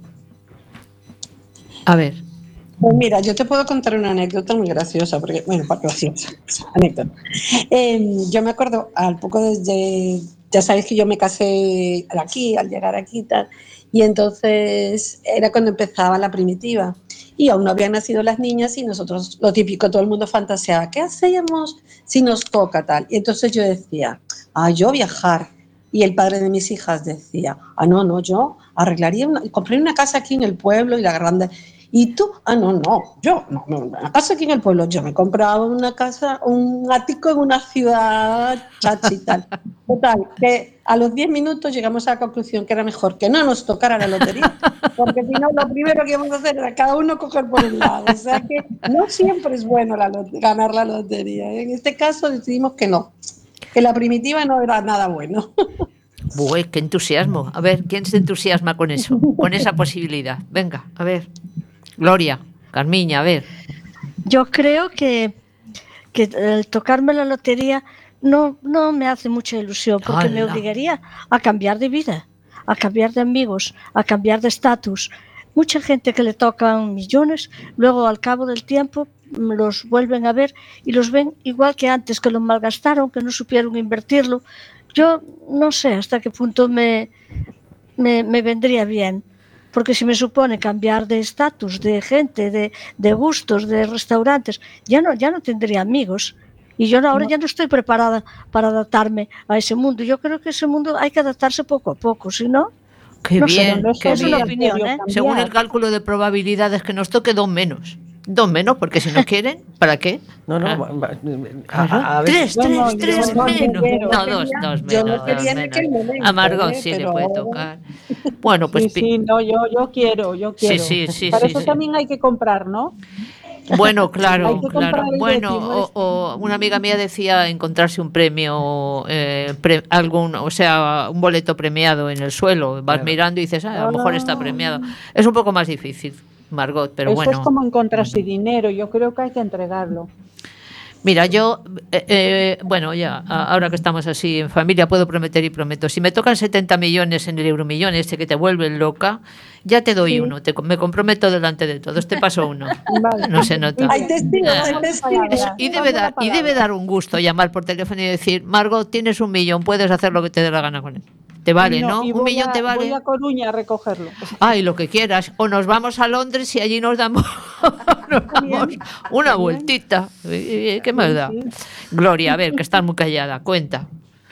A ver. Pues mira, yo te puedo contar una anécdota muy graciosa, porque, bueno, graciosa, anécdota. Yo me acuerdo, al poco desde, ya sabéis que yo me casé aquí, al llegar aquí y tal, y entonces era cuando empezaba la primitiva, y aún no habían nacido las niñas, y nosotros, lo típico, todo el mundo fantaseaba, ¿qué hacíamos si nos toca tal? Y entonces yo decía, yo viajar, y el padre de mis hijas decía, no, yo arreglaría, compraría una casa aquí en el pueblo, y la grande... ¿Y tú? Ah, no, yo, no, una casa aquí en el pueblo. Yo me compraba una casa, un ático en una ciudad chachi y tal. Total, que a los 10 minutos llegamos a la conclusión que era mejor que no nos tocara la lotería, porque si no, lo primero que íbamos a hacer era cada uno coger por un lado. O sea que no siempre es bueno ganar la lotería. En este caso decidimos que no, que la primitiva no era nada bueno. Uy, qué entusiasmo. A ver, ¿quién se entusiasma con eso? Con esa posibilidad. Venga, a ver. Gloria, Carmiña, a ver. Yo creo que el tocarme la lotería no me hace mucha ilusión, porque me obligaría a cambiar de vida, a cambiar de amigos, a cambiar de estatus. Mucha gente que le tocan millones, luego al cabo del tiempo los vuelven a ver y los ven igual que antes, que lo malgastaron, que no supieron invertirlo. Yo no sé hasta qué punto me vendría bien, porque si me supone cambiar de estatus, de gente, de gustos, de restaurantes, ya no tendría amigos. Y yo ahora ya no estoy preparada para adaptarme a ese mundo. Yo creo que ese mundo hay que adaptarse poco a poco, si no... Qué no bien, sé, qué es bien. una opinión, ¿eh? Según el cálculo de probabilidades que nos toque, 2 menos. 2 menos, porque si no quieren, ¿para qué? No, A ver. 3 menos. No, 2 menos. A Margot sí le puede tocar. Bueno, pues... Sí, no, yo quiero. Sí. Para eso también hay que comprar, ¿no? Bueno, claro. El Bueno, décimo, o una amiga mía decía encontrarse un premio, un boleto premiado en el suelo. Vas mirando y dices, a lo mejor está premiado. Es un poco más difícil, Margot, pero eso bueno. es como encontrarse dinero. Yo creo que hay que entregarlo. Mira, yo, ahora que estamos así en familia, puedo prometer y prometo. Si me tocan 70 millones en el Euromillón, que te vuelve loca, ya te doy uno. Me comprometo delante de todos. Te paso uno. Vale. No se nota. Hay testigos. Y debe dar un gusto llamar por teléfono y decir, Margot, tienes 1 millón, puedes hacer lo que te dé la gana con él. Te vale, ¿no? 1 millón te vale. Voy a Coruña a recogerlo. Ay, lo que quieras. O nos vamos a Londres y allí nos damos una vueltita. ¿Qué más da? Gloria, a ver, que estás muy callada. Cuenta.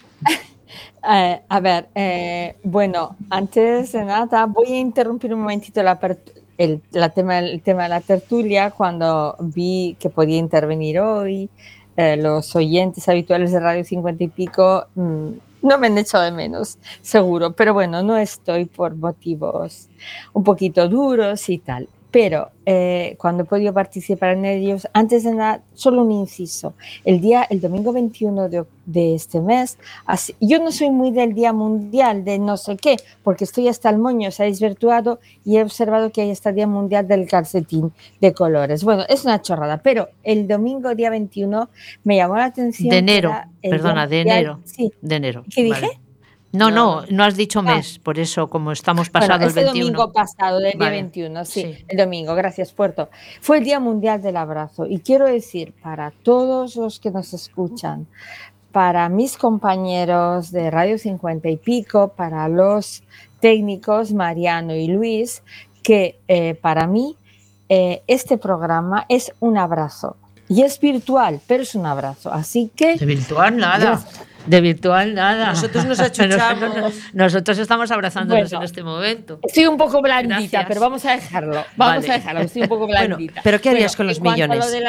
Bueno, antes de nada, voy a interrumpir un momentito el tema de la tertulia. Cuando vi que podía intervenir hoy, los oyentes habituales de Radio 50 y pico... no me han echado de menos, seguro, pero bueno, no estoy por motivos un poquito duros y tal. Pero cuando he podido participar en ellos, antes de nada, solo un inciso. El domingo 21 de este mes, yo no soy muy del Día Mundial de no sé qué, porque estoy hasta el moño, se ha desvirtuado y he observado que hay este Día Mundial del calcetín de colores. Bueno, es una chorrada, pero el domingo día 21 me llamó la atención. De enero, de enero. Sí. De enero. ¿Qué dije? Vale. No has dicho mes, por eso, como estamos pasado el 21. Domingo pasado, del día 21, sí, el domingo, gracias, Puerto. Fue el Día Mundial del Abrazo y quiero decir para todos los que nos escuchan, para mis compañeros de Radio 50 y pico, para los técnicos Mariano y Luis, que para mí este programa es un abrazo. Y es virtual, pero es un abrazo. Así que... De virtual nada. De virtual nada. Nosotros nos achuchamos. Nosotros estamos abrazándonos en este momento. Estoy un poco blandita, pero vamos a dejarlo. Estoy un poco blandita. Bueno, pero ¿qué harías con los millones?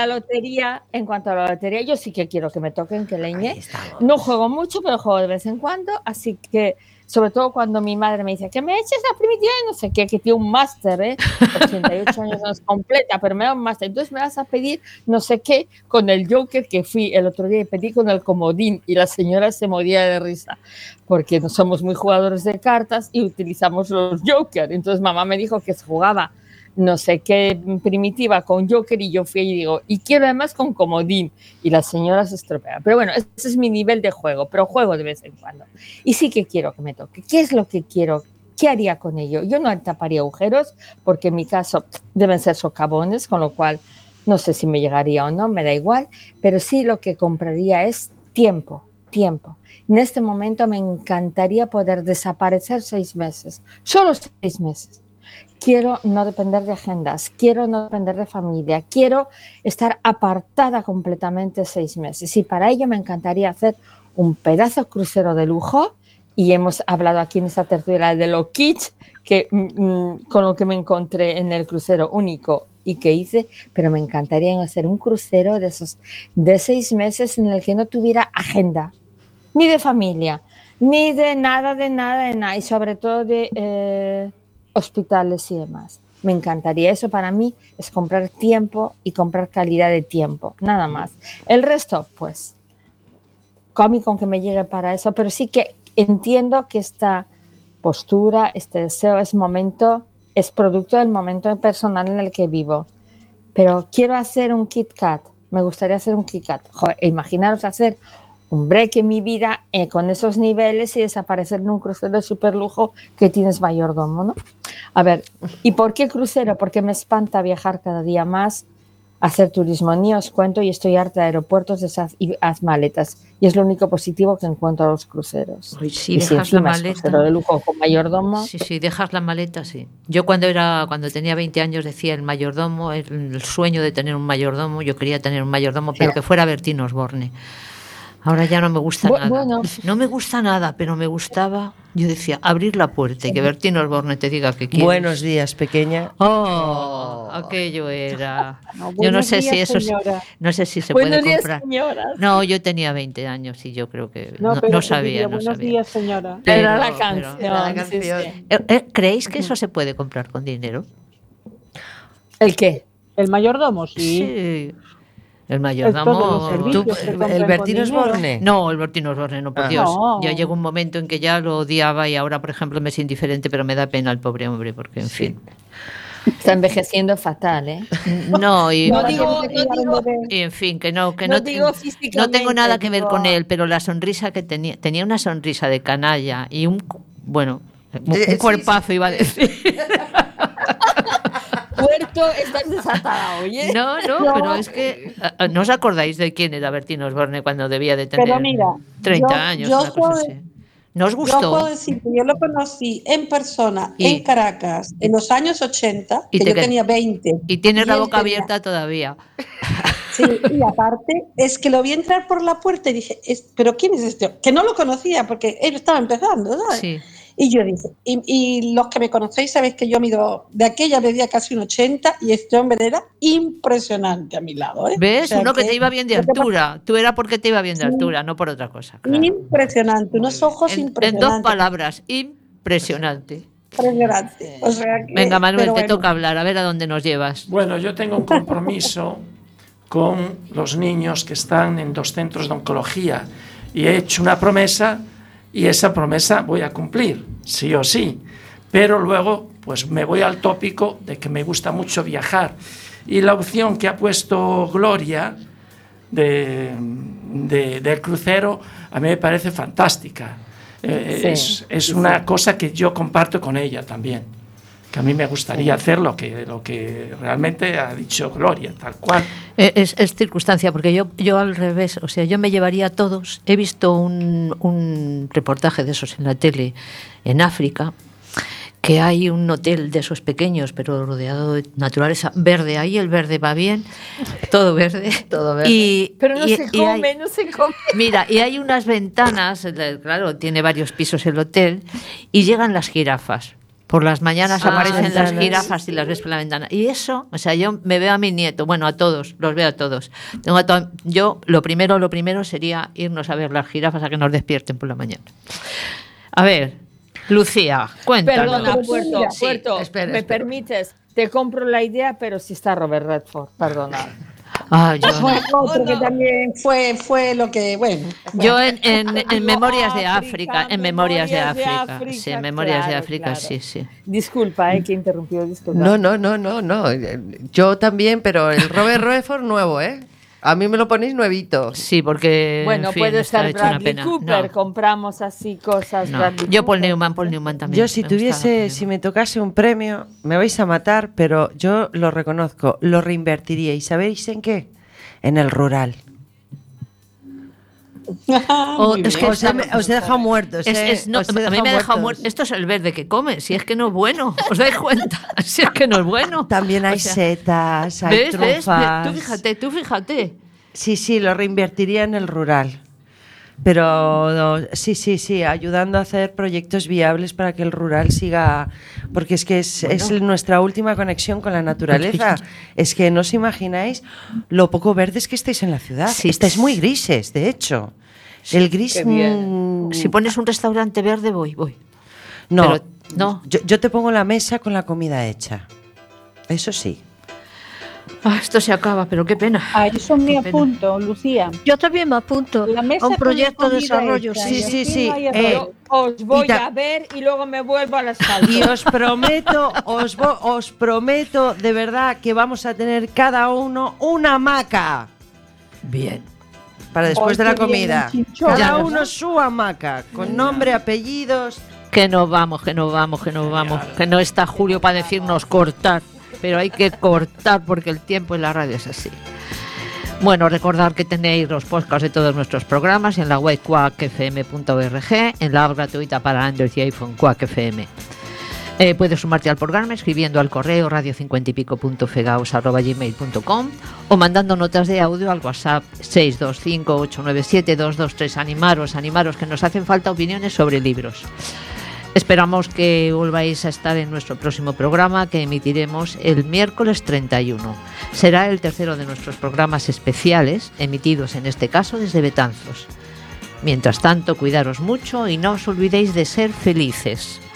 En cuanto a la lotería, yo sí que quiero que me toquen, que leñe. No juego mucho, pero juego de vez en cuando, así que... Sobre todo cuando mi madre me dice que me eches la primitiva y no sé qué, que tiene un máster, 88 años no es completa, pero me da un máster. Entonces me vas a pedir no sé qué con el Joker que fui el otro día y pedí con el comodín y la señora se moría de risa porque no somos muy jugadores de cartas y utilizamos los Joker. Entonces mamá me dijo que se jugaba no sé qué primitiva con Joker y yo fui y digo, y quiero además con comodín y la señora se estropea. Pero bueno, ese es mi nivel de juego, pero juego de vez en cuando. Y sí que quiero que me toque. ¿Qué es lo que quiero? ¿Qué haría con ello? Yo no taparía agujeros porque en mi caso deben ser socavones, con lo cual no sé si me llegaría o no, me da igual, pero sí lo que compraría es tiempo. En este momento me encantaría poder desaparecer 6 meses, solo 6 meses. Quiero no depender de agendas, quiero no depender de familia, quiero estar apartada completamente 6 meses. Y para ello me encantaría hacer un pedazo crucero de lujo, y hemos hablado aquí en esta tertulia de lo kitsch, que con lo que me encontré en el crucero único y que hice, pero me encantaría hacer un crucero de esos de 6 meses en el que no tuviera agenda, ni de familia, ni de nada, y sobre todo de hospitales y demás. Me encantaría. Eso para mí es comprar tiempo y comprar calidad de tiempo, nada más. El resto, pues, con que me llegue para eso, pero sí que entiendo que esta postura, este deseo es producto del momento personal en el que vivo. Pero quiero hacer un Kit Kat, me gustaría hacer un Kit Kat. Joder, imaginaros hacer un break en mi vida con esos niveles y desaparecer en un crucero de superlujo que tienes mayordomo, ¿no? A ver, ¿y por qué crucero? Porque me espanta viajar cada día más, hacer turismo. Ni os cuento, y estoy harta de aeropuertos y haz maletas. Y es lo único positivo que encuentro a los cruceros. Uy, sí, y si dejas la encima es maleta. crucero de lujo con mayordomo. Sí, dejas la maleta, sí. Yo cuando tenía 20 años decía el mayordomo, el sueño de tener un mayordomo, yo quería tener un mayordomo, pero que fuera Bertín Osborne. Ahora ya no me gusta nada. Bueno. No me gusta nada, pero me gustaba. Yo decía, abrir la puerta y que Bertín Osborne te diga que quieres. Buenos días, pequeña. Aquello era. No, Yo no sé buenos si días, eso señora. no sé si se Buenos puede días, comprar. señoras. No, yo tenía 20 años y yo creo que No, no pero sabía. buenos días, señora. Era la Pero- canción. Era la sí, canción. sí. ¿Creéis que eso se puede comprar con dinero? ¿El qué? El mayordomo, sí. Sí. El Es mayordomo. todos los servicios que compran ¿El con Bertín dinero. Osborne? No, el Bertín Osborne, no, por Ah. Dios. No. Ya llegó un momento en que ya lo odiaba y ahora, por ejemplo, me es indiferente, pero me da pena el pobre hombre, porque, en fin. Está envejeciendo fatal, ¿eh? No, y, No digo, y en fin, que no no digo físicamente, no tengo nada que ver digo- con él, pero la sonrisa que tenía una sonrisa de canalla y un Sí, cuerpazo, iba a decir. Puerto, estás desatada hoy, ¿eh? No, pero es que ¿no os acordáis de quién era Bertín Osborne cuando debía de tener Pero mira, 30 yo- años? yo una cosa puedo- así. ¿No os Yo puedo gustó? decir que yo lo conocí en persona Y- en Caracas en los años 80, y que te yo qued- tenía 20. Y tienes la él boca tenía- abierta todavía. Sí, y aparte es que lo vi entrar por la puerta y dije, ¿pero quién es este? Que no lo conocía porque él estaba empezando, ¿sabes? Sí. Y yo dije, y los que me conocéis sabéis que yo mido, de aquella medía casi un 80 y este hombre era impresionante a mi lado, ¿eh? ¿Ves? O sea Uno que te iba bien de lo que pasa- altura. Tú era porque te iba bien de Sí. altura, no por otra cosa. Claro. Impresionante, unos ojos En impresionantes. 2 palabras, impresionante. Impresionante. O sea que- Venga, Manuel, pero te bueno. toca hablar, a ver a dónde nos llevas. Bueno, yo tengo un compromiso con los niños que están en 2 centros de oncología y he hecho una promesa y esa promesa voy a cumplir, sí o sí. Pero luego, pues me voy al tópico de que me gusta mucho viajar. Y la opción que ha puesto Gloria del crucero a mí me parece fantástica. Es una cosa que yo comparto con ella también. Que a mí me gustaría hacer lo que realmente ha dicho Gloria, tal cual. Es circunstancia, porque yo al revés, o sea, yo me llevaría a todos. He visto un reportaje de esos en la tele en África, que hay un hotel de esos pequeños, pero rodeado de naturaleza verde. Ahí el verde va bien, todo verde. Todo verde. Pero no se come, hay- no se come. Mira, y hay unas ventanas, claro, tiene varios pisos el hotel, y llegan las jirafas. Por las mañanas aparecen las ventanas. jirafas y las ves por la ventana. Y eso, o sea, yo me veo a mi nieto, bueno, a todos, los veo a todos. Yo, lo primero sería irnos a ver las jirafas a que nos despierten por la mañana. A ver, Lucía, cuéntanos. Perdona, Puerto, Sí, Puerto, espera. me permites, te compro la idea, pero si está Robert Redford, perdona. Ah, Otro que también fue lo que, bueno. yo en Memorias de África, África, en Memorias de Memorias de África, África, sí, en Memorias de claro, África, claro. sí. Disculpa, que he interrumpido, disculpa. No. Yo también, pero el Robert Redford nuevo, ¿eh? A mí me lo ponéis nuevito. Sí, porque Bueno, en fin, puede está ser hecho una Bradley pena. Cooper, No. compramos así cosas. No. Bradley Yo Paul Cooper. Newman también. Yo si me gustaba tuviese, Paul si me tocase un premio, me vais a matar, pero yo lo reconozco, lo reinvertiría. ¿Y sabéis en qué? En el rural. O- es que Os he dejado muertos. no, a mí me ha dejado muerto. Esto es el verde que come. Si es que no es bueno. ¿Os dais cuenta? Si es que no es bueno. También hay O sea, setas, hay ¿ves? trufas. Tú fíjate. Sí, lo reinvertiría en el rural. Pero sí, ayudando a hacer proyectos viables para que el rural siga, porque es que es nuestra última conexión con la naturaleza. Es que no os imagináis lo poco verdes que estáis en la ciudad. Sí. Estáis muy grises, de hecho. Sí, el gris... Si pones un restaurante verde, voy. No, Pero, no. Yo te pongo la mesa con la comida hecha. Eso sí. Esto se acaba, pero qué pena. A eso me apunto, Lucía. Yo también me apunto La mesa a un con proyecto la de comida desarrollo. hecha, Sí, y sí, así sí. no hay error. Os voy Y ta- a ver y luego me vuelvo a la sala. Y os prometo de verdad que vamos a tener cada uno una hamaca Bien. para después de la comida. chinchón. Cada uno su hamaca, con nombre, apellidos. Que no vamos. Que no está Julio para decirnos cortar. Pero hay que cortar porque el tiempo en la radio es así. Bueno, recordad que tenéis los podcasts de todos nuestros programas en la web quackfm.org, en la app gratuita para Android y iPhone Quack FM. Puedes sumarte al programa escribiendo al correo radio50ypico.fegaus@gmail.com o mandando notas de audio al WhatsApp 625-897-223. Animaros que nos hacen falta opiniones sobre libros. Esperamos que volváis a estar en nuestro próximo programa, que emitiremos el miércoles 31. Será el tercero de nuestros programas especiales, emitidos en este caso desde Betanzos. Mientras tanto, cuidaros mucho y no os olvidéis de ser felices.